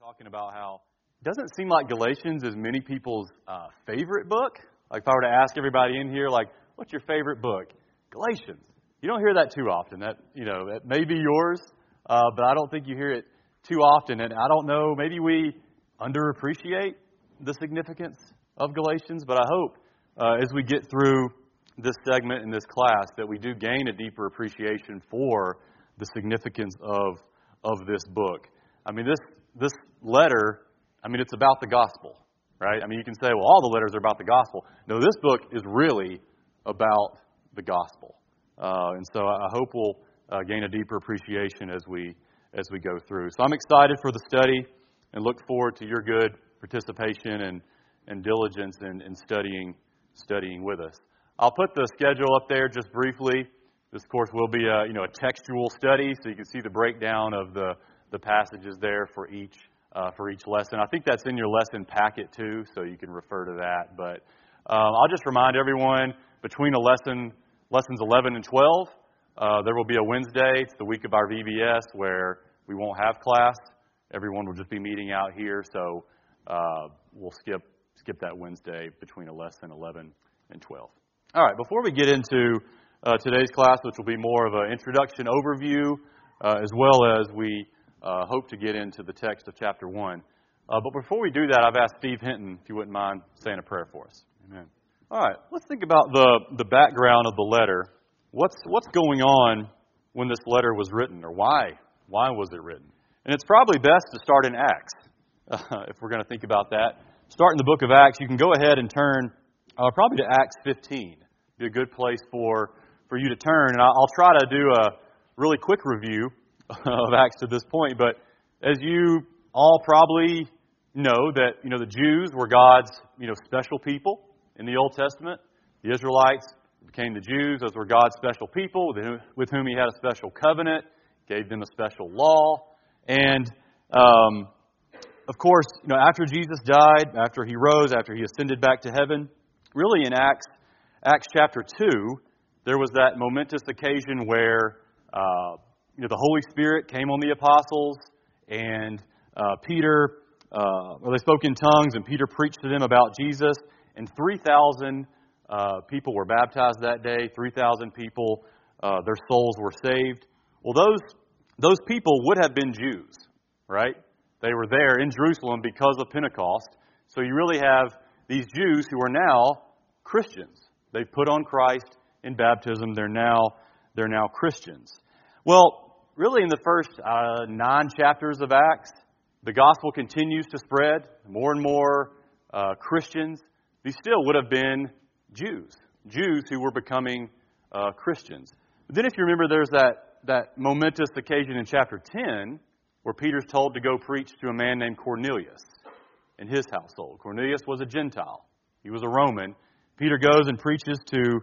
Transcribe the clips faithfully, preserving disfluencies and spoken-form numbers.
talking about how it doesn't seem like Galatians is many people's uh, favorite book. Like if I were to ask everybody in here, like, what's your favorite book? Galatians. You don't hear that too often. That, you know, that may be yours, uh, but I don't think you hear it too often. And I don't know, maybe we underappreciate the significance of Galatians, but I hope uh, as we get through this segment in this class that we do gain a deeper appreciation for the significance of of this book. I mean, this this letter, I mean, it's about the gospel, right? I mean, you can say, well, all the letters are about the gospel. No, this book is really about the gospel. Uh, and so I hope we'll uh, gain a deeper appreciation as we as we go through. So I'm excited for the study and look forward to your good participation and, and diligence in, in studying studying with us. I'll put the schedule up there just briefly. This course will be a, you know, a textual study, so you can see the breakdown of the, the passages there for each uh, for each lesson. I think that's in your lesson packet too, so you can refer to that. But um, I'll just remind everyone, between a lesson lessons eleven and twelve, uh, there will be a Wednesday. It's the week of our V B S where we won't have class. Everyone will just be meeting out here, so uh, we'll skip skip that Wednesday between a lesson eleven and twelve. All right, before we get into uh, today's class, which will be more of an introduction overview, uh, as well as we uh, hope to get into the text of chapter one. Uh, but before we do that, I've asked Steve Hinton, if you wouldn't mind saying a prayer for us. Amen. All right, let's think about the, the background of the letter. What's what's going on when this letter was written, or why? Why was it written? And it's probably best to start in Acts, uh, if we're going to think about that. Start in the book of Acts. You can go ahead and turn uh, probably to Acts fifteen. Be a good place for, for you to turn. And I'll try to do a really quick review of Acts to this point. But as you all probably know, that you know the Jews were God's you know special people in the Old Testament. The Israelites became the Jews. Those were God's special people with whom, with whom He had a special covenant, gave them a special law. And um, of course, you know, after Jesus died, after He rose, after He ascended back to heaven, really in Acts Acts chapter two, there was that momentous occasion where uh, you know the Holy Spirit came on the apostles, and uh, Peter, uh, well, they spoke in tongues, and Peter preached to them about Jesus, and three thousand uh, people were baptized that day. three thousand people, uh, their souls were saved. Well, those those people would have been Jews, right? They were there in Jerusalem because of Pentecost. So you really have these Jews who are now Christians. They put on Christ in baptism. They're now they're now Christians. Well, really, in the first uh, nine chapters of Acts, the gospel continues to spread. More and more uh, Christians. These still would have been Jews, Jews who were becoming uh, Christians. But then, if you remember, there's that that momentous occasion in chapter ten where Peter's told to go preach to a man named Cornelius in his household. Cornelius was a Gentile. He was a Roman. Peter goes and preaches to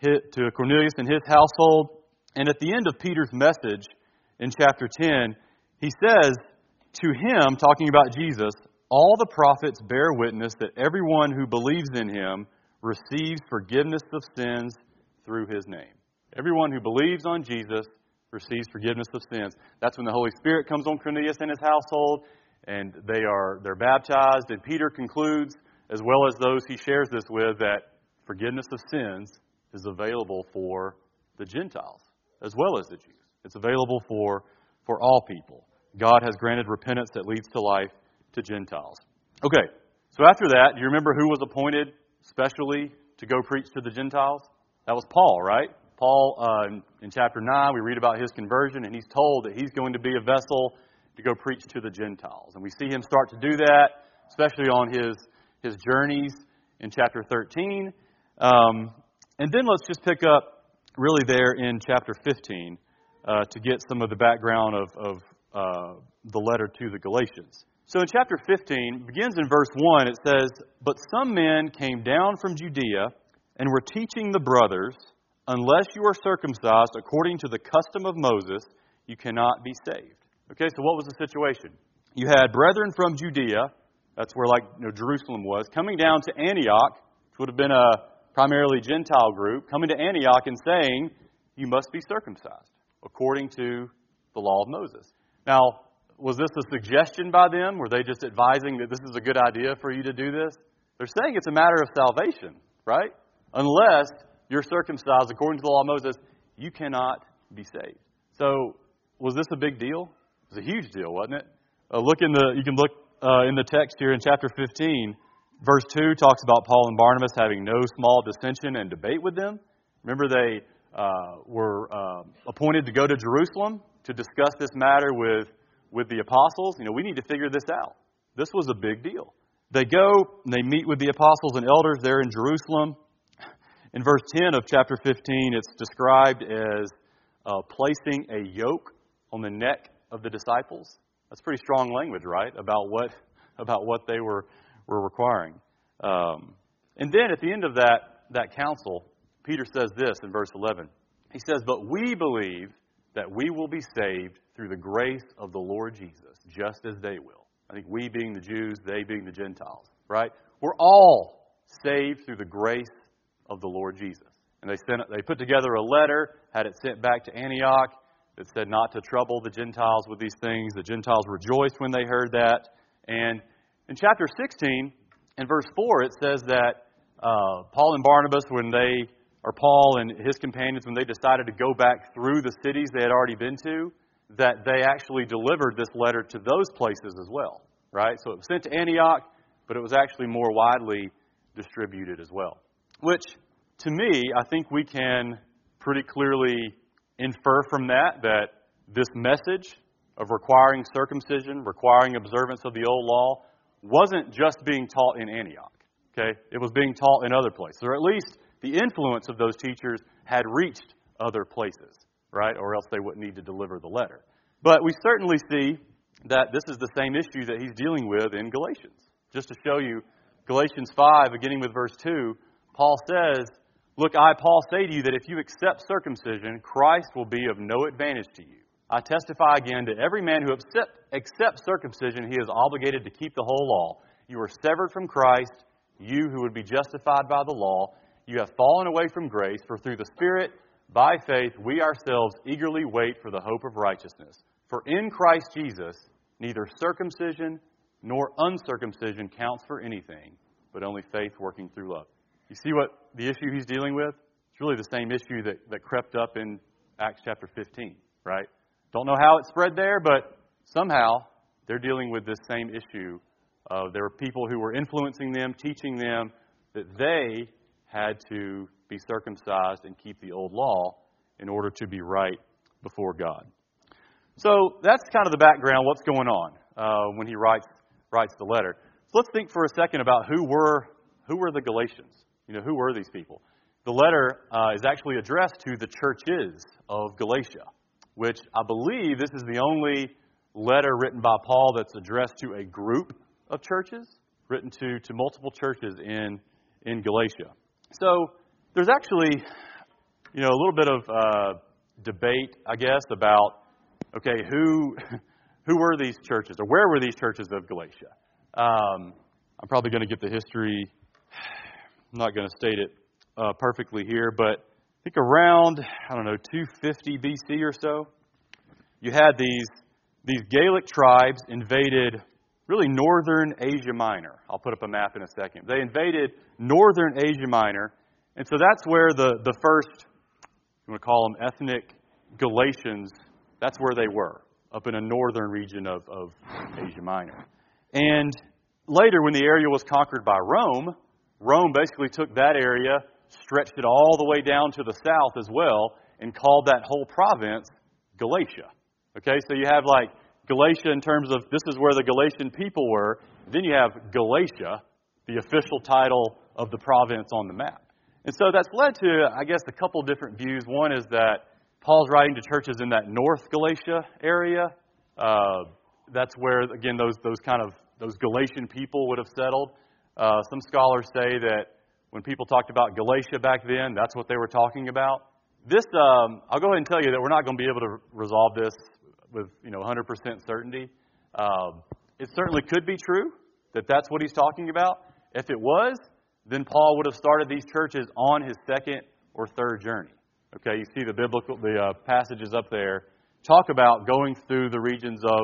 to Cornelius and his household. And at the end of Peter's message in chapter ten, he says to him, talking about Jesus, all the prophets bear witness that everyone who believes in Him receives forgiveness of sins through His name. Everyone who believes on Jesus receives forgiveness of sins. That's when the Holy Spirit comes on Cornelius and his household, and they are they're baptized. And Peter concludes, as well as those he shares this with, that forgiveness of sins is available for the Gentiles as well as the Jews. It's available for, for all people. God has granted repentance that leads to life to Gentiles. Okay, so after that, do you remember who was appointed specially to go preach to the Gentiles? That was Paul, right? Paul, uh, in, in chapter nine, we read about his conversion, and he's told that he's going to be a vessel to go preach to the Gentiles. And we see him start to do that, especially on his, his journeys in chapter thirteen. Um, and then let's just pick up really there in chapter fifteen uh, to get some of the background of, of uh, the letter to the Galatians. So in chapter fifteen, begins in verse one, it says, "But some men came down from Judea and were teaching the brothers, unless you are circumcised according to the custom of Moses, you cannot be saved." Okay, so what was the situation? You had brethren from Judea, that's where like you know, Jerusalem was, coming down to Antioch, which would have been a primarily Gentile group, coming to Antioch and saying, you must be circumcised according to the law of Moses. Now, was this a suggestion by them? Were they just advising that this is a good idea for you to do this? They're saying it's a matter of salvation, right? Unless you're circumcised according to the law of Moses, you cannot be saved. So, was this a big deal? It was a huge deal, wasn't it? Uh, look in the, you can look uh, in the text here in chapter fifteen. Verse two talks about Paul and Barnabas having no small dissension and debate with them. Remember, they uh, were uh, appointed to go to Jerusalem to discuss this matter with, with the apostles. You know, we need to figure this out. This was a big deal. They go and they meet with the apostles and elders there in Jerusalem. In verse ten of chapter fifteen, it's described as uh, placing a yoke on the neck of the disciples. That's pretty strong language, right? About what about what they were were requiring. Um, and then at the end of that that council, Peter says this in verse eleven. He says, "But we believe that we will be saved through the grace of the Lord Jesus, just as they will." I think we being the Jews, they being the Gentiles, right? We're all saved through the grace of the Lord Jesus. And they sent, they put together a letter, had it sent back to Antioch that said not to trouble the Gentiles with these things. The Gentiles rejoiced when they heard that. And in chapter sixteen, in verse four, it says that uh, Paul and Barnabas, when they, or Paul and his companions, when they decided to go back through the cities they had already been to, that they actually delivered this letter to those places as well, right? So it was sent to Antioch, but it was actually more widely distributed as well. Which, to me, I think we can pretty clearly infer from that that this message of requiring circumcision, requiring observance of the old law, wasn't just being taught in Antioch, okay? It was being taught in other places, or at least the influence of those teachers had reached other places, right? Or else they wouldn't need to deliver the letter. But we certainly see that this is the same issue that he's dealing with in Galatians. Just to show you, Galatians five, beginning with verse two, Paul says, "Look, I, Paul, say to you that if you accept circumcision, Christ will be of no advantage to you. I testify again to every man who accept, accepts circumcision, he is obligated to keep the whole law. You are severed from Christ, you who would be justified by the law. You have fallen away from grace, for through the Spirit, by faith, we ourselves eagerly wait for the hope of righteousness. For in Christ Jesus, neither circumcision nor uncircumcision counts for anything, but only faith working through love." You see what the issue he's dealing with? It's really the same issue that, that crept up in Acts chapter fifteen, right? Don't know how it spread there, but somehow they're dealing with this same issue. Uh, there were people who were influencing them, teaching them that they had to be circumcised and keep the old law in order to be right before God. So that's kind of the background, what's going on uh, when he writes writes the letter. So let's think for a second about who were who were the Galatians. You know, who were these people? The letter uh, is actually addressed to the churches of Galatia, which I believe this is the only letter written by Paul that's addressed to a group of churches, written to, to multiple churches in, in Galatia. So there's actually, you know, a little bit of uh, debate, I guess, about, okay, who who were these churches, or where were these churches of Galatia? Um, I'm probably going to get the history. I'm not going to state it uh, perfectly here, but I think around, I don't know, two fifty B C or so, you had these these Gaelic tribes invaded really northern Asia Minor. I'll put up a map in a second. They invaded northern Asia Minor, and so that's where the, the first, you want to call them ethnic Galatians, that's where they were, up in a northern region of, of Asia Minor. And later, when the area was conquered by Rome, Rome basically took that area, stretched it all the way down to the south as well, and called that whole province Galatia. Okay, so you have like Galatia in terms of this is where the Galatian people were. Then you have Galatia, the official title of the province on the map. And so that's led to, I guess, a couple different views. One is that Paul's writing to churches in that North Galatia area. Uh, that's where, again, those those kind of those Galatian people would have settled. Uh, some scholars say that when people talked about Galatia back then, that's what they were talking about. This, um, I'll go ahead and tell you that we're not going to be able to resolve this with, you know, one hundred percent certainty. Um, it certainly could be true that that's what he's talking about. If it was, then Paul would have started these churches on his second or third journey. Okay, you see the biblical, the uh, passages up there talk about going through the regions of,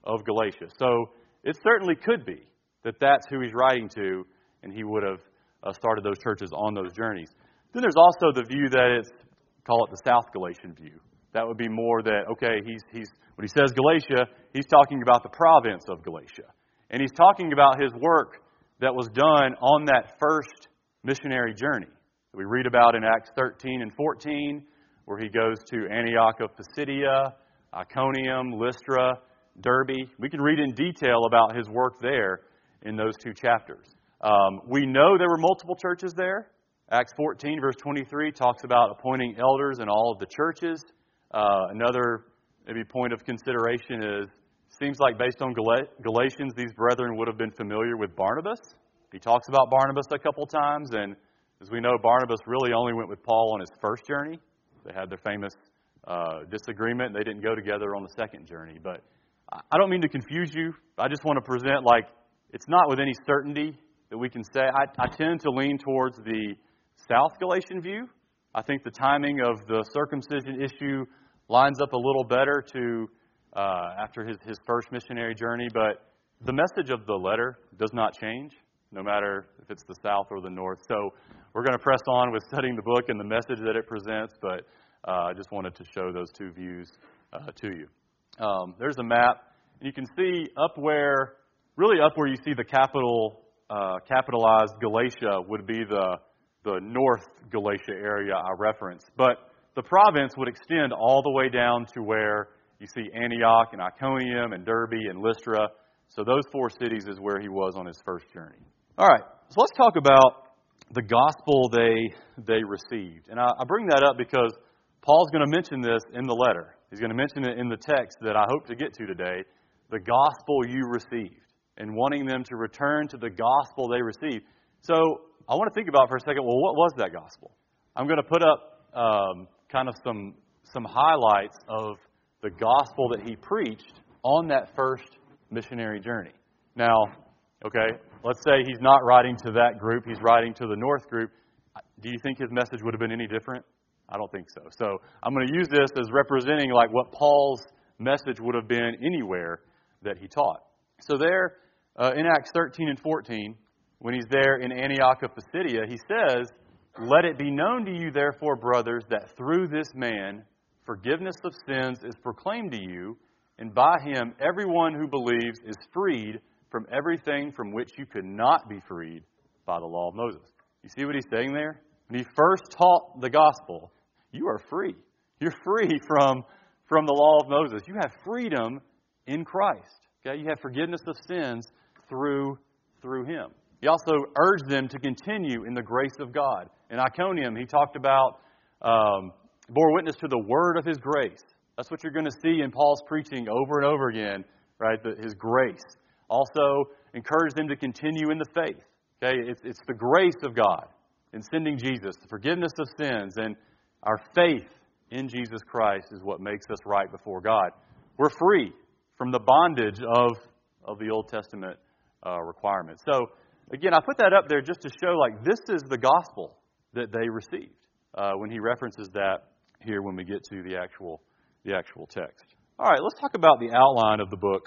of Galatia. So it certainly could be that that's who he's writing to, and he would have uh, started those churches on those journeys. Then there's also the view that it's, call it the South Galatian view. That would be more that, okay, he's he's when he says Galatia, he's talking about the province of Galatia. And he's talking about his work that was done on that first missionary journey that we read about in Acts thirteen and fourteen, where he goes to Antioch of Pisidia, Iconium, Lystra, Derbe. We can read in detail about his work there in those two chapters. Um, we know there were multiple churches there. Acts fourteen, verse twenty-three, talks about appointing elders in all of the churches. Uh, another maybe point of consideration is, seems like based on Gal- Galatians, these brethren would have been familiar with Barnabas. He talks about Barnabas a couple times, and as we know, Barnabas really only went with Paul on his first journey. They had their famous uh, disagreement. They didn't go together on the second journey. But I don't mean to confuse you. I just want to present, like, it's not with any certainty that we can say. I, I tend to lean towards the South Galatian view. I think the timing of the circumcision issue lines up a little better to uh, after his, his first missionary journey. But the message of the letter does not change, no matter if it's the South or the North. So we're going to press on with studying the book and the message that it presents, but uh, I just wanted to show those two views uh, to you. Um, there's a map, and you can see up where, really up where you see the capital, uh, capitalized Galatia would be the, the North Galatia area I referenced. But the province would extend all the way down to where you see Antioch and Iconium and Derbe and Lystra. So those four cities is where he was on his first journey. All right, so let's talk about the gospel they they received. And I, I bring that up because Paul's going to mention this in the letter. He's going to mention it in the text that I hope to get to today, the gospel you received, and wanting them to return to the gospel they received. So I want to think about for a second, well, what was that gospel? I'm going to put up um, kind of some some highlights of the gospel that he preached on that first missionary journey. Now, okay, let's say he's not writing to that group, he's writing to the North group. Do you think his message would have been any different? I don't think so. So I'm going to use this as representing like what Paul's message would have been anywhere that he taught. So there, uh, in Acts thirteen and fourteen, when he's there in Antioch of Pisidia, he says, "Let it be known to you, therefore, brothers, that through this man forgiveness of sins is proclaimed to you, and by him everyone who believes is freed from everything from which you could not be freed by the law of Moses." You see what he's saying there? When he first taught the gospel, you are free. You're free from, from the law of Moses. You have freedom in Christ. Okay? You have forgiveness of sins through, through him. He also urged them to continue in the grace of God. In Iconium, he talked about, um, bore witness to the word of his grace. That's what you're going to see in Paul's preaching over and over again, right? The, his grace. Also, encourage them to continue in the faith. Okay, it's, it's the grace of God in sending Jesus, the forgiveness of sins, and our faith in Jesus Christ is what makes us right before God. We're free from the bondage of, of the Old Testament uh, requirements. So, again, I put that up there just to show, like, this is the gospel that they received uh, when he references that here when we get to the actual the actual text. All right, let's talk about the outline of the book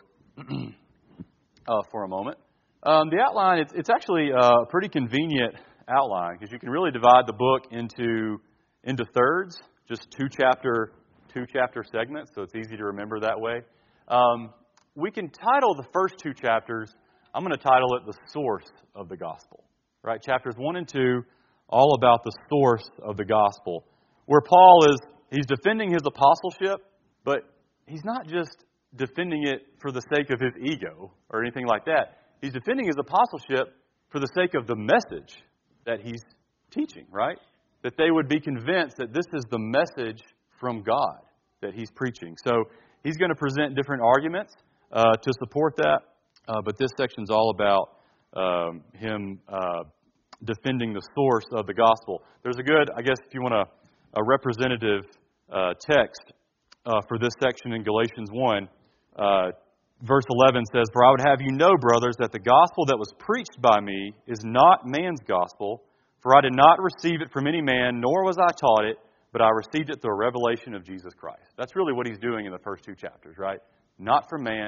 uh, for a moment. Um, the outline, it's, it's actually a pretty convenient outline because you can really divide the book into into thirds, just two chapter two chapter segments, so it's easy to remember that way. Um, we can title the first two chapters, I'm going to title it The Source of the Gospel. Right, chapters one and two, all about the source of the gospel, where Paul is he's defending his apostleship, but he's not just defending it for the sake of his ego or anything like that. He's defending his apostleship for the sake of the message that he's teaching, right? That they would be convinced that this is the message from God that he's preaching. So he's going to present different arguments uh, to support that, uh, but this section's all about um, him uh, defending the source of the gospel. There's a good, I guess, if you want a, a representative uh, text uh, for this section in Galatians one. Uh, verse eleven says, "For I would have you know, brothers, that the gospel that was preached by me is not man's gospel. For I did not receive it from any man, nor was I taught it, but I received it through a revelation of Jesus Christ." That's really what he's doing in the first two chapters, right? Not from man, it's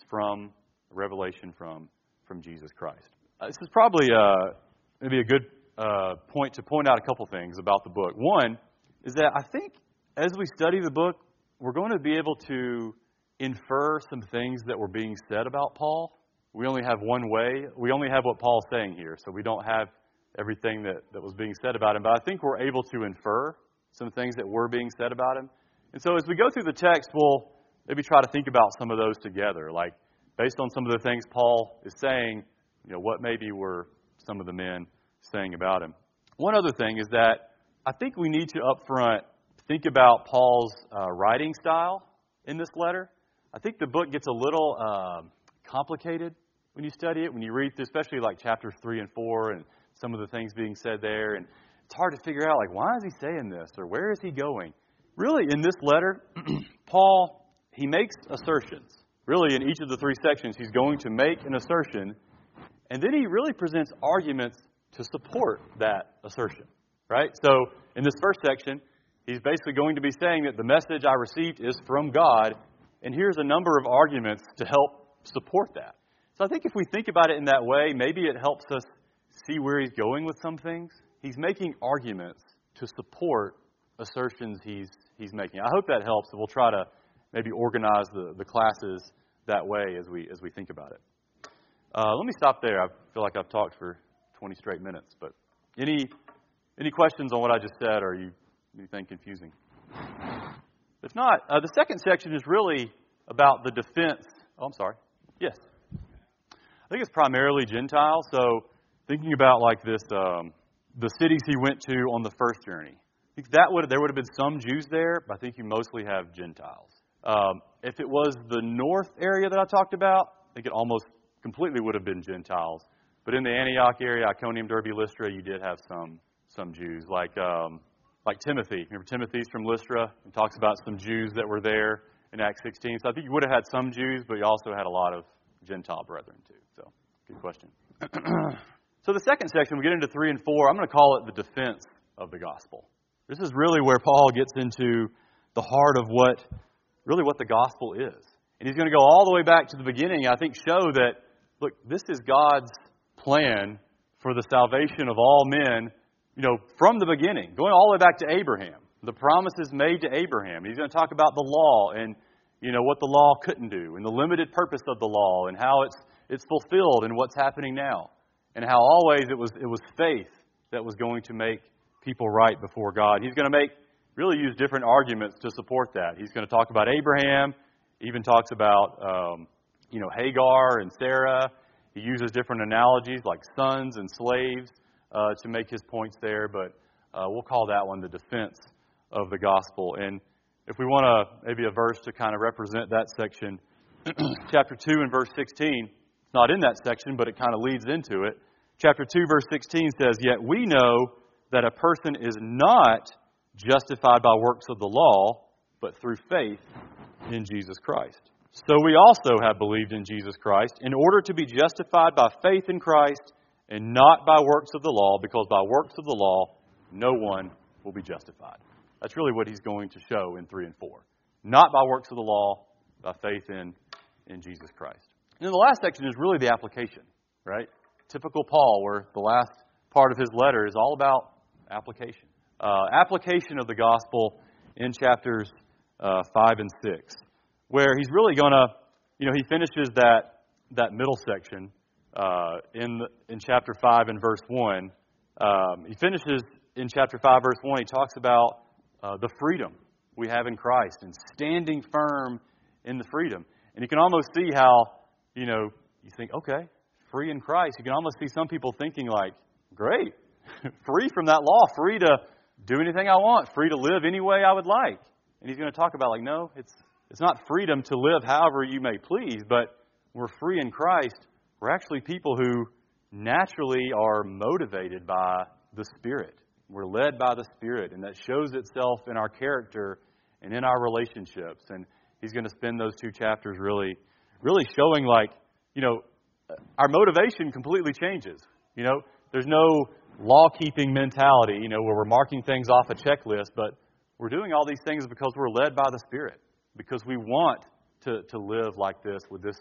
It's from a revelation from, from Jesus Christ. Uh, this is probably uh, maybe a good uh, point to point out a couple things about the book. One is that I think as we study the book, we're going to be able to infer some things that were being said about Paul. We only have one way. We only have what Paul's saying here, so we don't have everything that, that was being said about him. But I think we're able to infer some things that were being said about him. And so as we go through the text, we'll maybe try to think about some of those together. Like, based on some of the things Paul is saying, you know, what maybe were some of the men saying about him. One other thing is that I think we need to up front think about Paul's uh, writing style in this letter. I think the book gets a little uh, complicated when you study it, when you read through, especially like chapters three and four and some of the things being said there. And it's hard to figure out, like, why is he saying this or where is he going? Really, in this letter, Paul, he makes assertions. Really, in each of the three sections, he's going to make an assertion, and then he really presents arguments to support that assertion, right? So, in this first section, he's basically going to be saying that the message I received is from God, and here's a number of arguments to help support that. So I think if we think about it in that way, maybe it helps us see where he's going with some things. He's making arguments to support assertions he's he's making. I hope that helps, and we'll try to maybe organize the, the classes that way as we as we think about it. Uh, let me stop there. I feel like I've talked for twenty straight minutes, but any any questions on what I just said, or you anything confusing? If not, uh, the second section is really about the defense. Oh, I'm sorry. Yes. I think it's primarily Gentile. So thinking about like this, um, the cities he went to on the first journey. I think that would there would have been some Jews there, but I think you mostly have Gentiles. Um, if it was the north area that I talked about, I think it almost completely would have been Gentiles. But in the Antioch area, Iconium, Derbe, Lystra, you did have some some Jews, like um, like Timothy. Remember Timothy's from Lystra and talks about some Jews that were there in Acts sixteen. So I think you would have had some Jews, but you also had a lot of Gentile brethren too. So good question. So the second section, we get into three and four. I'm going to call it the defense of the gospel. This is really where Paul gets into the heart of what, really what the gospel is. And he's going to go all the way back to the beginning, I think show that, look, this is God's plan for the salvation of all men, you know, from the beginning, going all the way back to Abraham. The promises made to Abraham. He's going to talk about the law and, you know, what the law couldn't do and the limited purpose of the law and how it's it's fulfilled and what's happening now. And how always it was it was faith that was going to make people right before God. He's going to make, really use different arguments to support that. He's going to talk about Abraham, even talks about, um, you know, Hagar and Sarah. He uses different analogies like sons and slaves uh, to make his points there. But uh, we'll call that one the defense of the gospel. And if we want to, maybe a verse to kind of represent that section, chapter two and verse sixteen, it's not in that section, but it kind of leads into it. Chapter two, verse sixteen says, "Yet we know that a person is not justified by works of the law, but through faith in Jesus Christ. So we also have believed in Jesus Christ in order to be justified by faith in Christ and not by works of the law, because by works of the law, no one will be justified." That's really what he's going to show in three and four. Not by works of the law, by faith in, in Jesus Christ. And then the last section is really the application, right? Typical Paul, where the last part of his letter is all about application. Uh, application of the gospel in chapters uh, five and six, where he's really going to, you know, he finishes that that middle section uh, in in chapter five and verse one. Um, he finishes in chapter five, verse one. He talks about uh, the freedom we have in Christ and standing firm in the freedom. And you can almost see how, you know, you think, okay, free in Christ. You can almost see some people thinking like, great, free from that law, free to do anything I want, free to live any way I would like. And he's going to talk about like, no, it's it's not freedom to live however you may please, but we're free in Christ. We're actually people who naturally are motivated by the Spirit. We're led by the Spirit, and that shows itself in our character and in our relationships. And he's going to spend those two chapters really, really showing like, you know, our motivation completely changes. You know, there's no law-keeping mentality, you know, where we're marking things off a checklist, but we're doing all these things because we're led by the Spirit, because we want to, to live like this with this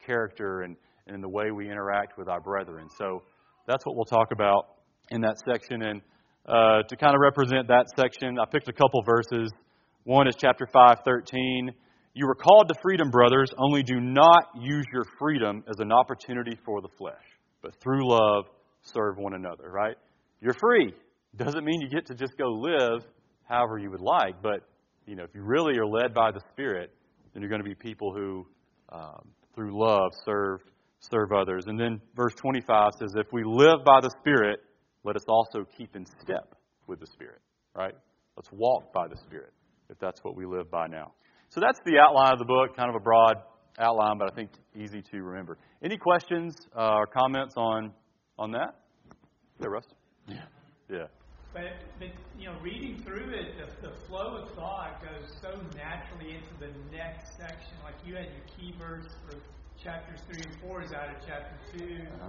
character and, and in the way we interact with our brethren. So that's what we'll talk about in that section. And uh, to kind of represent that section, I picked a couple verses. One is chapter five, thirteen. You were called to freedom, brothers, only do not use your freedom as an opportunity for the flesh, but through love serve one another, right? You're free. Doesn't mean you get to just go live however you would like, but you know, if you really are led by the Spirit, then you're going to be people who, um, through love, serve serve others. And then verse twenty-five says, if we live by the Spirit, let us also keep in step with the Spirit, right? Let's walk by the Spirit, if that's what we live by now. So that's the outline of the book, kind of a broad outline, but I think easy to remember. Any questions uh, or comments on on that? Yeah, Russ? Yeah. Yeah. But, but, you know, reading through it, the, the flow of thought goes so naturally into the next section. Like you had your key verse for chapters three and four is out of chapter two. Uh-huh.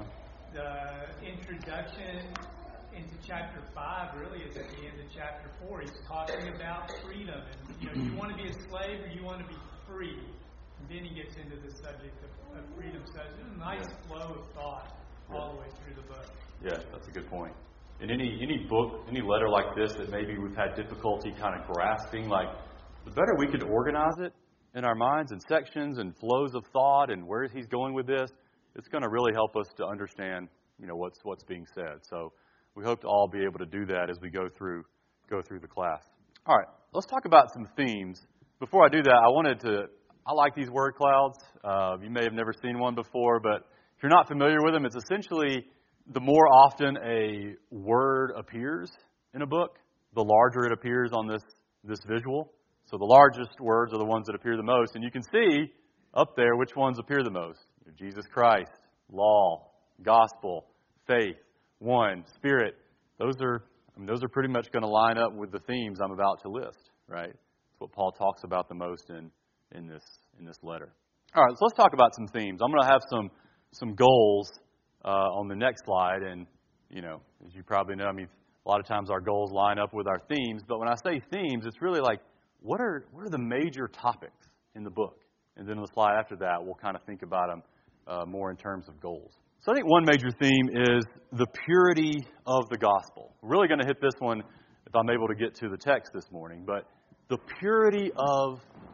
The introduction into chapter five really is at the end of chapter four. He's talking about freedom. And, you know, you want to be a slave or you want to be free? And then he gets into the subject of, of freedom. So it's a nice flow of thought all the way through the book. Yeah, that's a good point. In any any book, any letter like this that maybe we've had difficulty kind of grasping, like the better we could organize it in our minds and sections and flows of thought and where he's going with this, it's going to really help us to understand, you know, what's what's being said. So we hope to all be able to do that as we go through go through the class. All right, let's talk about some themes. Before I do that, I wanted to, I like these word clouds. Uh, you may have never seen one before, but if you're not familiar with them, it's essentially the more often a word appears in a book, the larger it appears on this, this visual. So the largest words are the ones that appear the most. And you can see up there which ones appear the most. Jesus Christ, law, gospel, faith, one, spirit. Those are, I mean, those are pretty much going to line up with the themes I'm about to list, right? That's what Paul talks about the most in, in this in this letter. All right, so let's talk about some themes. I'm going to have some some goals Uh, on the next slide, and you know, as you probably know, I mean, a lot of times our goals line up with our themes. But when I say themes, it's really like, what are what are the major topics in the book? And then on the slide after that, we'll kind of think about them uh, more in terms of goals. So I think one major theme is the purity of the gospel. We're really going to hit this one if I'm able to get to the text this morning. But the purity of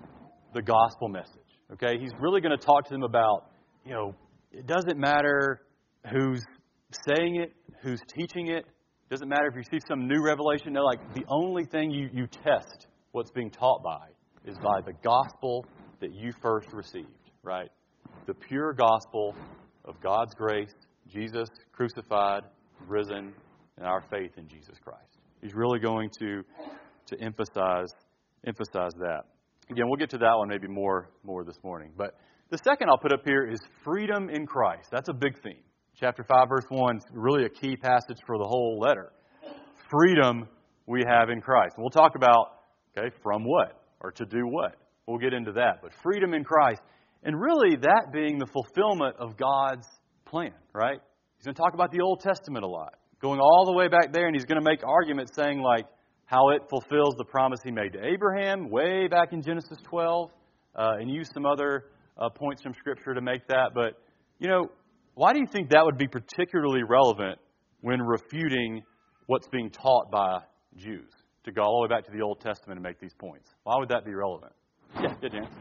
the gospel message. Okay, he's really going to talk to them about, you know, it doesn't matter who's saying it, who's teaching it. Doesn't matter if you see some new revelation. No, like the only thing you, you test what's being taught by is by the gospel that you first received, right? The pure gospel of God's grace, Jesus crucified, risen, and our faith in Jesus Christ. He's really going to to emphasize emphasize that. Again, we'll get to that one maybe more more this morning. But the second I'll put up here is freedom in Christ. That's a big theme. Chapter five, verse one is really a key passage for the whole letter. Freedom we have in Christ. And we'll talk about, okay, from what? Or to do what? We'll get into that. But freedom in Christ. And really that being the fulfillment of God's plan, right? He's going to talk about the Old Testament a lot. Going all the way back there, and he's going to make arguments saying like how it fulfills the promise he made to Abraham way back in Genesis twelve. Uh, and use some other uh, points from Scripture to make that. But, you know, why do you think that would be particularly relevant when refuting what's being taught by Jews? To go all the way back to the Old Testament and make these points. Why would that be relevant? Yeah, good, Jan.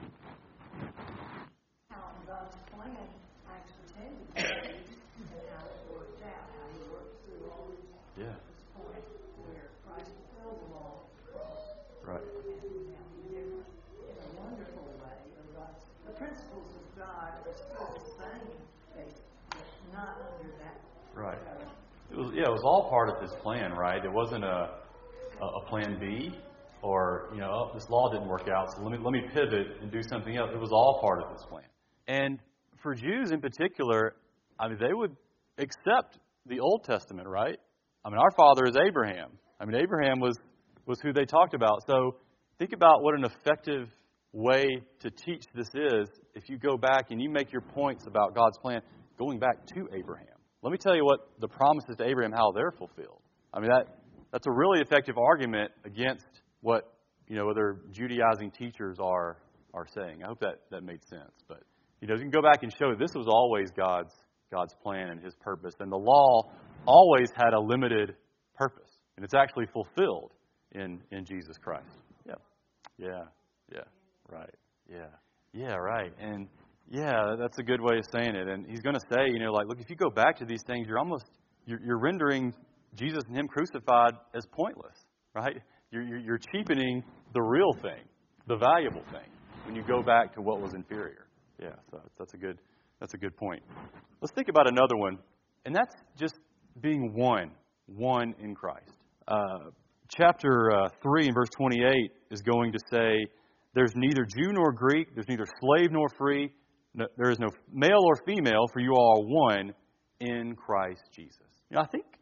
How God's plan actually tended and how it worked out, how He worked through all these yeah. this point where Christ fulfilled the law. Right. And now He did it in a wonderful way. God's, the principles of God are still the same. Not under that. Right. It was, yeah, it was all part of His plan, right? It wasn't a a plan B, or you know, oh, this law didn't work out, so let me let me pivot and do something else. It was all part of His plan. And for Jews in particular, I mean, they would accept the Old Testament, right? I mean, our father is Abraham. I mean, Abraham was was who they talked about. So think about what an effective way to teach this is if you go back and you make your points about God's plan going back to Abraham. Let me tell you what the promises to Abraham, how they're fulfilled. I mean, that that's a really effective argument against what, you know, other Judaizing teachers are are saying. I hope that, that made sense. But You know, you can go back and show this was always God's God's plan and His purpose. And the law always had a limited purpose. And it's actually fulfilled in, in Jesus Christ. Yeah. Yeah. Yeah. Right. Yeah. Yeah, right. And yeah, that's a good way of saying it. And he's going to say, you know, like, look, if you go back to these things, you're almost, you're, you're rendering Jesus and Him crucified as pointless, right? You're, you're, you're cheapening the real thing, the valuable thing, when you go back to what was inferior. Yeah, so that's a good, that's a good point. Let's think about another one, and that's just being one, one in Christ. Uh, chapter uh, three and verse twenty-eight is going to say, there's neither Jew nor Greek, there's neither slave nor free, no, there is no male or female, for you all are one in Christ Jesus. You know, I think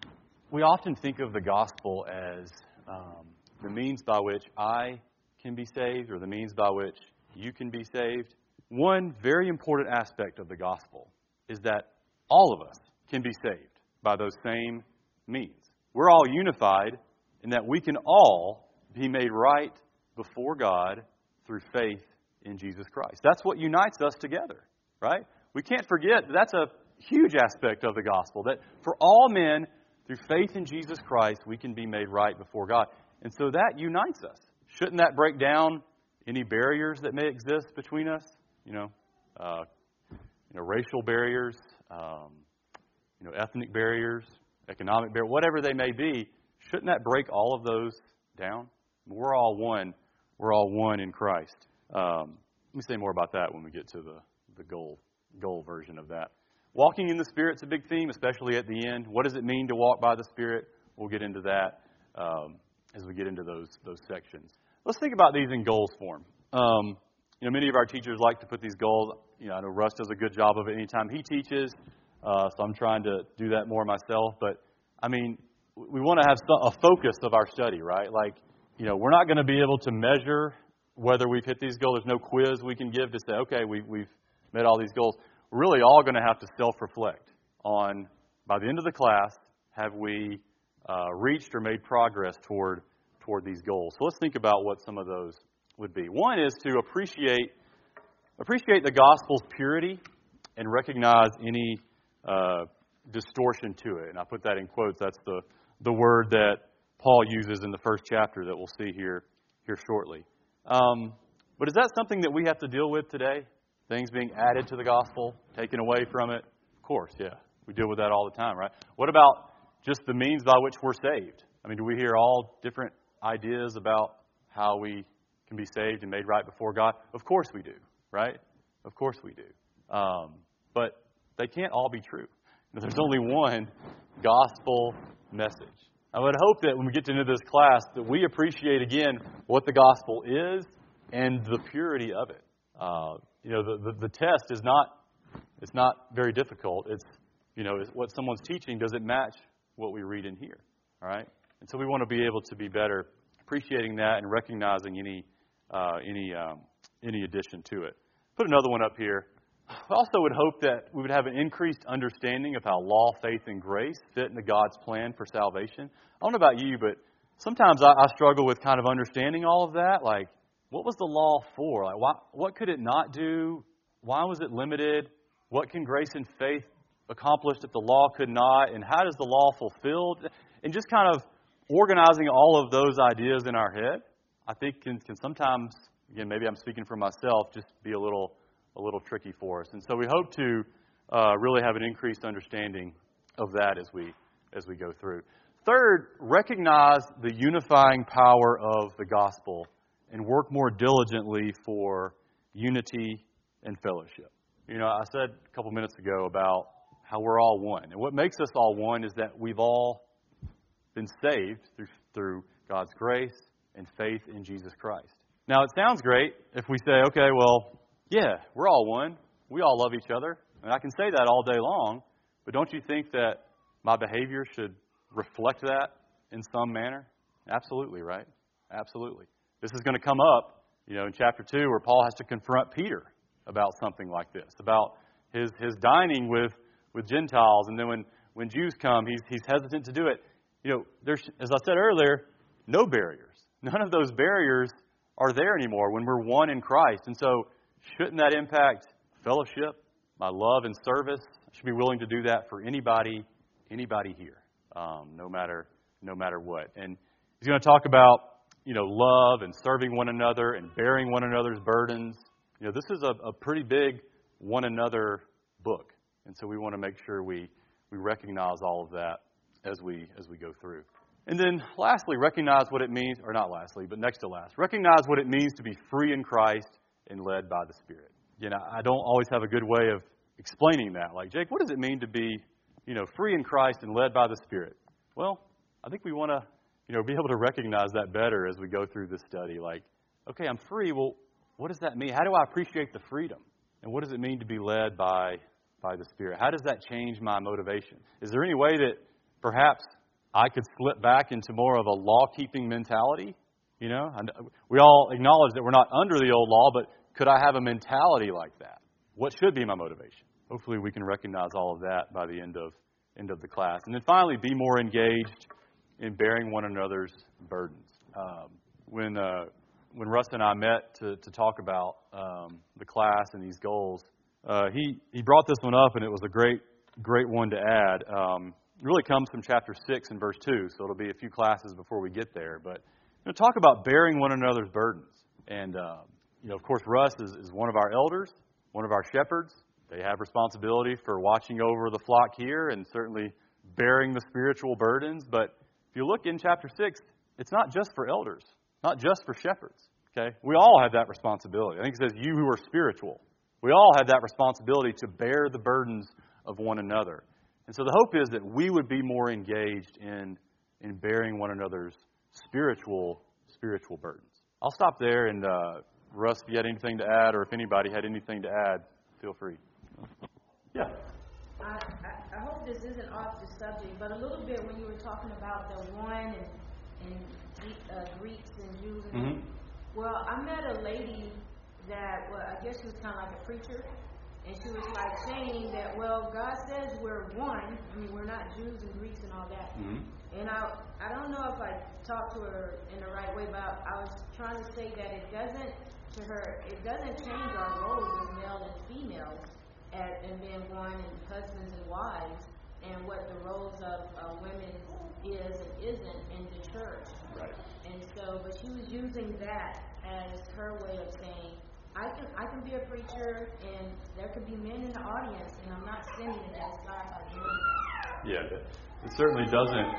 we often think of the gospel as um, the means by which I can be saved, or the means by which you can be saved. One very important aspect of the gospel is that all of us can be saved by those same means. We're all unified in that we can all be made right before God through faith in Jesus Christ. That's what unites us together, right? We can't forget that's a huge aspect of the gospel, that for all men, through faith in Jesus Christ, we can be made right before God. And so that unites us. Shouldn't that break down any barriers that may exist between us? You know, uh, you know, racial barriers, um, you know, ethnic barriers, economic barriers, whatever they may be. Shouldn't that break all of those down? We're all one. We're all one in Christ. Um, let me say more about that when we get to the, the goal goal version of that. Walking in the Spirit's a big theme, especially at the end. What does it mean to walk by the Spirit? We'll get into that um, as we get into those those sections. Let's think about these in goals form. Um, you know, many of our teachers like to put these goals. You know, I know Russ does a good job of it anytime he teaches, uh, so I'm trying to do that more myself. But I mean, we want to have a focus of our study, right? Like, you know, we're not going to be able to measure whether we've hit these goals. There's no quiz we can give to say, okay, we, we've met all these goals. We're really all going to have to self-reflect on, by the end of the class, have we uh, reached or made progress toward toward these goals? So let's think about what some of those would be. One is to appreciate appreciate the gospel's purity and recognize any uh, distortion to it. And I put that in quotes. That's the the word that Paul uses in the first chapter that we'll see here here shortly. Um, but is that something that we have to deal with today? Things being added to the gospel, taken away from it? Of course, yeah. We deal with that all the time, right? What about just the means by which we're saved? I mean, do we hear all different ideas about how we can be saved and made right before God? Of course we do, right? Of course we do. Um, but they can't all be true. There's only one gospel message. I would hope that when we get into this class that we appreciate, again, what the gospel is and the purity of it. Uh, you know, the, the, the test is not, it's not very difficult. It's, you know, is what someone's teaching, does it match what we read in here? All right? And so we want to be able to be better appreciating that and recognizing any uh, any um, any addition to it. Put another one up here. I also would hope that we would have an increased understanding of how law, faith, and grace fit into God's plan for salvation. I don't know about you, but sometimes I, I struggle with kind of understanding all of that. Like, what was the law for? Like, why, what could it not do? Why was it limited? What can grace and faith accomplish that the law could not? And how does the law fulfill? And just kind of organizing all of those ideas in our head, I think can, can sometimes, again, maybe I'm speaking for myself, just be a little a little tricky for us. And so we hope to uh, really have an increased understanding of that as we as we go through. Third, recognize the unifying power of the gospel and work more diligently for unity and fellowship. You know, I said a couple minutes ago about how we're all one. And what makes us all one is that we've all been saved through, through God's grace and faith in Jesus Christ. Now, it sounds great if we say, okay, well, yeah, we're all one. We all love each other. And I can say that all day long, but don't you think that my behavior should reflect that in some manner? Absolutely, right? Absolutely. This is going to come up, you know, in chapter two where Paul has to confront Peter about something like this, about his his dining with, with Gentiles. And then when, when Jews come, he's he's hesitant to do it. You know, there's, as I said earlier, no barriers. None of those barriers are there anymore when we're one in Christ. And so shouldn't that impact fellowship, my love and service. I should be willing to do that for anybody, anybody here, um, no matter no matter what. And he's going to talk about, you know, love and serving one another and bearing one another's burdens. You know, this is a, a pretty big one another book, and so we want to make sure we we recognize all of that as we as we go through. And then lastly, recognize what it means, or not lastly, but next to last, recognize what it means to be free in Christ and led by the Spirit. You know, I don't always have a good way of explaining that. Like, Jake, what does it mean to be, you know, free in Christ and led by the Spirit? Well, I think we want to, you know, be able to recognize that better as we go through this study. Like, okay, I'm free. Well, what does that mean? How do I appreciate the freedom? And what does it mean to be led by by the Spirit? How does that change my motivation? Is there any way that perhaps I could slip back into more of a law-keeping mentality? You know, we all acknowledge that we're not under the old law, but could I have a mentality like that? What should be my motivation? Hopefully we can recognize all of that by the end of end of the class. And then finally, be more engaged in bearing one another's burdens. Um, when uh, when Russ and I met to, to talk about um, the class and these goals, uh, he, he brought this one up, and it was a great, great one to add. Um, it really comes from chapter six and verse two, so it'll be a few classes before we get there. But you know, talk about bearing one another's burdens. And, uh, you know, of course, Russ is, is one of our elders, one of our shepherds. They have responsibility for watching over the flock here and certainly bearing the spiritual burdens. But if you look in chapter six, it's not just for elders, not just for shepherds. Okay, we all have that responsibility. I think it says, you who are spiritual. We all have that responsibility to bear the burdens of one another. And so the hope is that we would be more engaged in, in bearing one another's spiritual spiritual burdens. I'll stop there, and uh, Russ, if you had anything to add, or if anybody had anything to add, feel free. Yeah. I, I, I hope this isn't off the subject, but a little bit when you were talking about the one and, and uh, Greeks and Jews. And Mm-hmm. Well, I met a lady that, well, I guess she was kind of like a preacher, and she was like saying that, well, God says we're one. I mean, we're not Jews and Greeks and all that. Mm-hmm. And I, I don't know if I talked to her in the right way, but I, I was trying to say that it doesn't, to her, it doesn't change our roles as male and female, at, and being one, and husbands and wives, and what the roles of uh, women is and isn't in the church. Right. And so, but she was using that as her way of saying, I can I can be a preacher, and there could be men in the audience, and I'm not sinning against God by doing that. Yeah, it certainly doesn't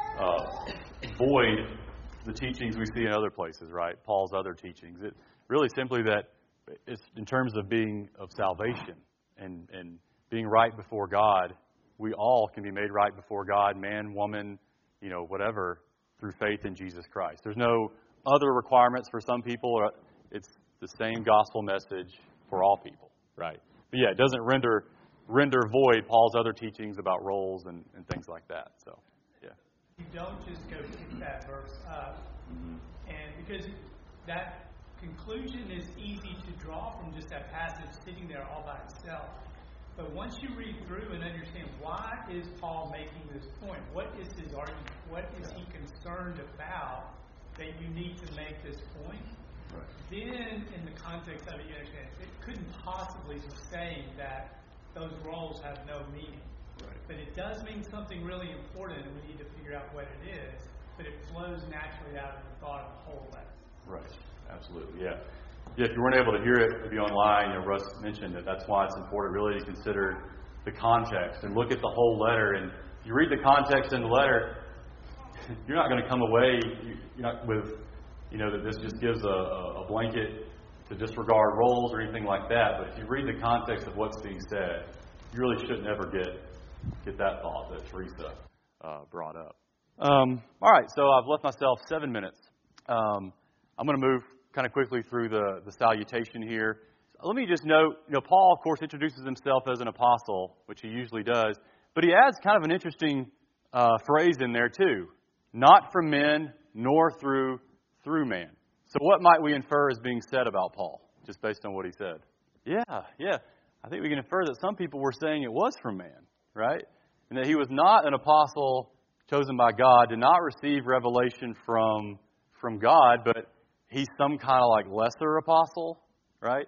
uh, void the teachings we see in other places, right? Paul's other teachings. It really simply that it's in terms of being of salvation and, and being right before God, we all can be made right before God, man, woman, you know, whatever, through faith in Jesus Christ. There's no other requirements for some people. Or it's the same gospel message for all people, right? But yeah, it doesn't render render void Paul's other teachings about roles and, and things like that. So, yeah. You don't just go pick that verse up, Mm-hmm. and because that conclusion is easy to draw from just that passage sitting there all by itself. But once you read through and understand why is Paul making this point, what is his argument, what is he concerned about that you need to make this point, Right. then in the context of it, you understand it couldn't possibly be saying that those roles have no meaning. Right. But it does mean something really important, and we need to figure out what it is. But it flows naturally out of the thought of the whole letter. Right. Absolutely. Yeah. Yeah. If you weren't able to hear it, maybe online, you know, Russ mentioned that that's why it's important really to consider the context and look at the whole letter. And if you read the context in the letter, you're not going to come away you're not with, you know, that this just gives a, a blanket to disregard roles or anything like that. But if you read the context of what's being said, you really shouldn't ever get get that thought that Teresa uh, brought up. Um, all right, so I've left myself seven minutes. Um, I'm going to move kind of quickly through the, the salutation here. Let me just note, you know, Paul, of course, introduces himself as an apostle, which he usually does, but he adds kind of an interesting uh, phrase in there too. Not from men, nor through through man. So what might we infer is being said about Paul, just based on what he said? Yeah, yeah. I think we can infer that some people were saying it was from man, right? And that he was not an apostle chosen by God, did not receive revelation from from God, but he's some kind of like lesser apostle, right?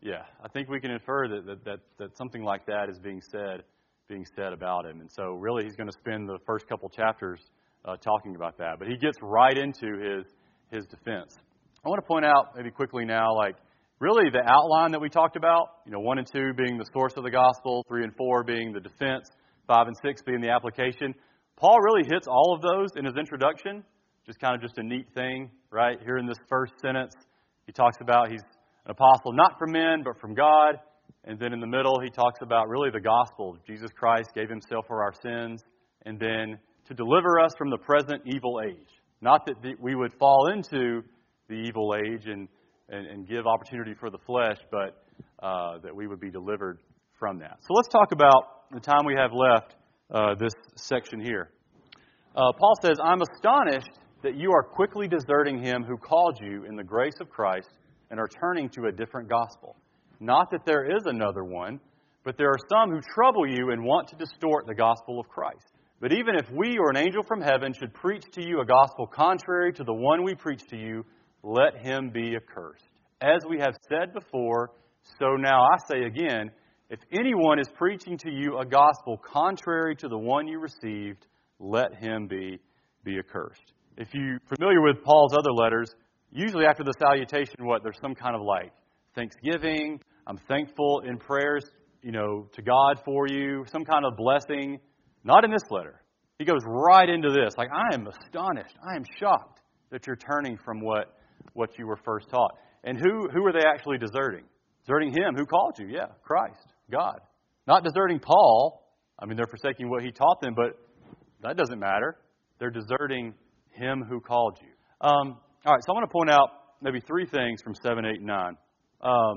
Yeah, I think we can infer that, that, that, that something like that is being said, being said about him. And so really he's going to spend the first couple chapters uh, talking about that. But he gets right into his, his defense. I want to point out maybe quickly now, like, really the outline that we talked about, you know, one and two being the source of the gospel, three and four being the defense, five and six being the application. Paul really hits all of those in his introduction, just kind of just a neat thing, right? Here in this first sentence, he talks about he's an apostle not from men, but from God. And then in the middle, he talks about really the gospel. Jesus Christ gave himself for our sins, and then to deliver us from the present evil age. Not that we would fall into the evil age and And, and give opportunity for the flesh, but uh, that we would be delivered from that. So let's talk about the time we have left, uh, this section here. Uh, Paul says, I'm astonished that you are quickly deserting him who called you in the grace of Christ and are turning to a different gospel. Not that there is another one, but there are some who trouble you and want to distort the gospel of Christ. But even if we or an angel from heaven should preach to you a gospel contrary to the one we preach to you, let him be accursed. As we have said before, so now I say again, if anyone is preaching to you a gospel contrary to the one you received, let him be, be accursed. If you're familiar with Paul's other letters, usually after the salutation, what, there's some kind of like thanksgiving, I'm thankful in prayers, you know, to God for you, some kind of blessing. Not in this letter. He goes right into this, like, I am astonished, I am shocked that you're turning from what what you were first taught. And who, who are they actually deserting? Deserting him who called you. Yeah, Christ, God. Not deserting Paul. I mean, they're forsaking what he taught them, but that doesn't matter. They're deserting him who called you. Um, all right, so I want to point out maybe three things from seven, eight, and nine. Um,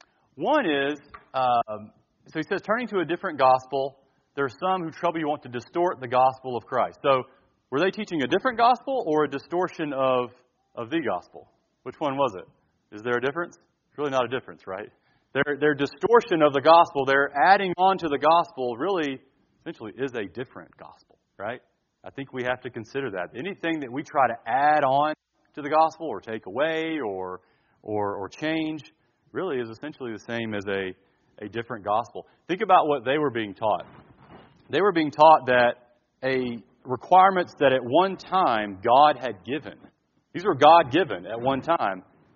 one is, um, so he says, turning to a different gospel, there are some who trouble you want to distort the gospel of Christ. So were they teaching a different gospel or a distortion of of the gospel? Which one was it? Is there a difference? It's really not a difference, right? Their, their distortion of the gospel, their adding on to the gospel really, essentially, is a different gospel, right? I think we have to consider that. Anything that we try to add on to the gospel or take away or or, or change really is essentially the same as a, a different gospel. Think about what they were being taught. They were being taught that a requirements that at one time God had given. These were God-given at one time.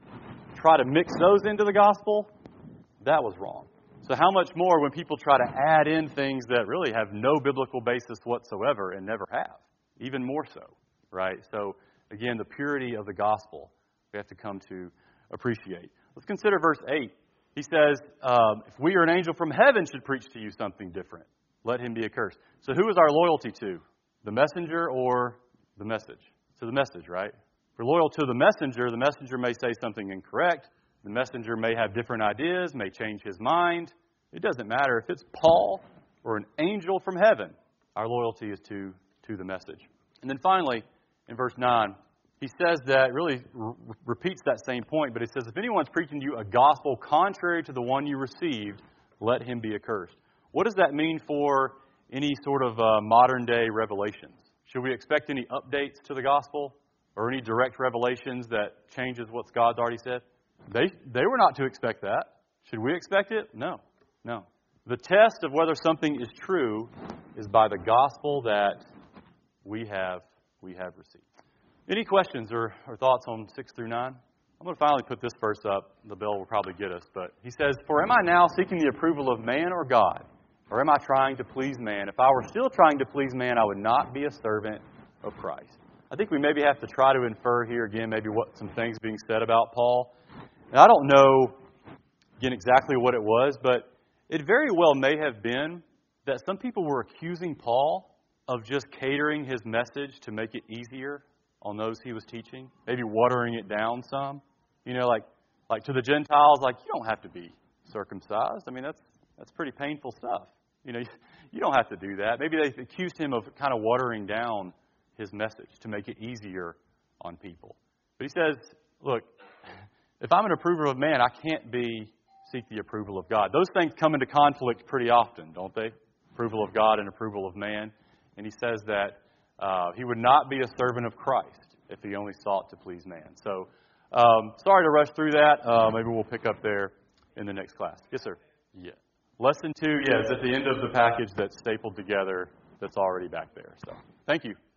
Try to mix those into the gospel, that was wrong. So how much more when people try to add in things that really have no biblical basis whatsoever and never have? Even more so, right? So, again, the purity of the gospel we have to come to appreciate. Let's consider verse eight. He says, um, if we or an angel from heaven should preach to you something different, let him be accursed. So who is our loyalty to? The messenger or the message? To the message, right? If we're loyal to the messenger, the messenger may say something incorrect. The messenger may have different ideas, may change his mind. It doesn't matter. If it's Paul or an angel from heaven, our loyalty is to, to the message. And then finally, in verse nine, he says that, really re- repeats that same point, but he says, if anyone's preaching to you a gospel contrary to the one you received, let him be accursed. What does that mean for any sort of uh, modern-day revelations? Should we expect any updates to the gospel? Or any direct revelations that changes what God's already said? They they were not to expect that. Should we expect it? No. No. The test of whether something is true is by the gospel that we have we have received. Any questions or, or thoughts on six through nine? I'm going to finally put this verse up. The bell will probably get us. But he says, for am I now seeking the approval of man or God? Or am I trying to please man? If I were still trying to please man, I would not be a servant of Christ. I think we maybe have to try to infer here again maybe what some things being said about Paul. And I don't know, again, exactly what it was, but it very well may have been that some people were accusing Paul of just catering his message to make it easier on those he was teaching, maybe watering it down some. You know, like like to the Gentiles, like, you don't have to be circumcised. I mean, that's that's pretty painful stuff. You know, you don't have to do that. Maybe they accused him of kind of watering down his message to make it easier on people. But he says, look, if I'm an approver of man, I can't be seek the approval of God. Those things come into conflict pretty often, don't they? Approval of God and approval of man. And he says that uh, he would not be a servant of Christ if he only sought to please man. So, um, sorry to rush through that. Uh, maybe we'll pick up there in the next class. Yes, sir. Yeah. Lesson two, yeah, is at the end of the package that's stapled together that's already back there. So thank you.